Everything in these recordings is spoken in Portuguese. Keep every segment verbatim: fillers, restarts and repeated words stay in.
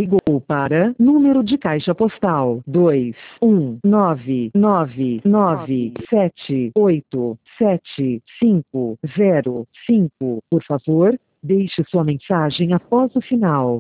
ligou para número de caixa postal dois um nove nove nove sete oito sete cinco zero cinco. Por favor, deixe sua mensagem após o sinal.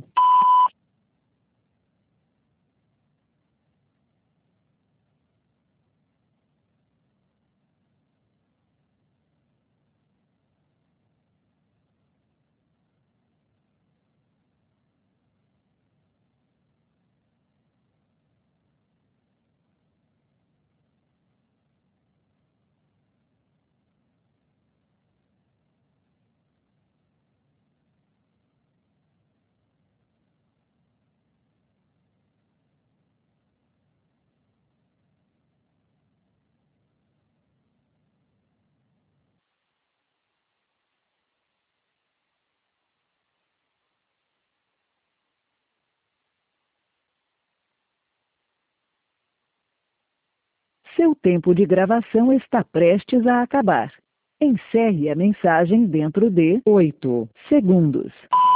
Seu tempo de gravação está prestes a acabar. Encerre a mensagem dentro de oito segundos.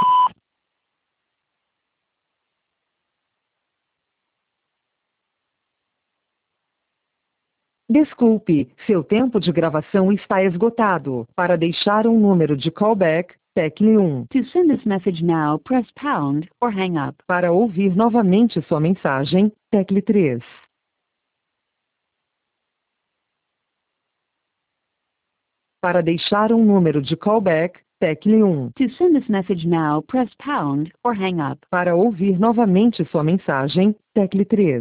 Desculpe, seu tempo de gravação está esgotado. Para deixar um número de callback, tecle um. To send this message now, press pound or hang up. Para ouvir novamente sua mensagem, tecle três. Para deixar um número de callback, tecle um. To send this message now, press pound or hang up. Para ouvir novamente sua mensagem, tecle três.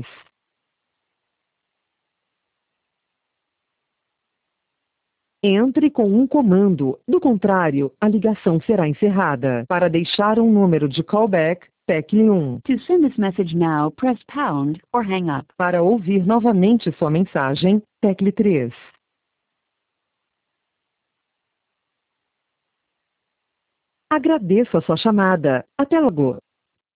Entre com um comando, do contrário, a ligação será encerrada. Para deixar um número de callback, tecle um. To send this message now, press pound or hang up. Para ouvir novamente sua mensagem, tecle três. Agradeço a sua chamada. Até logo.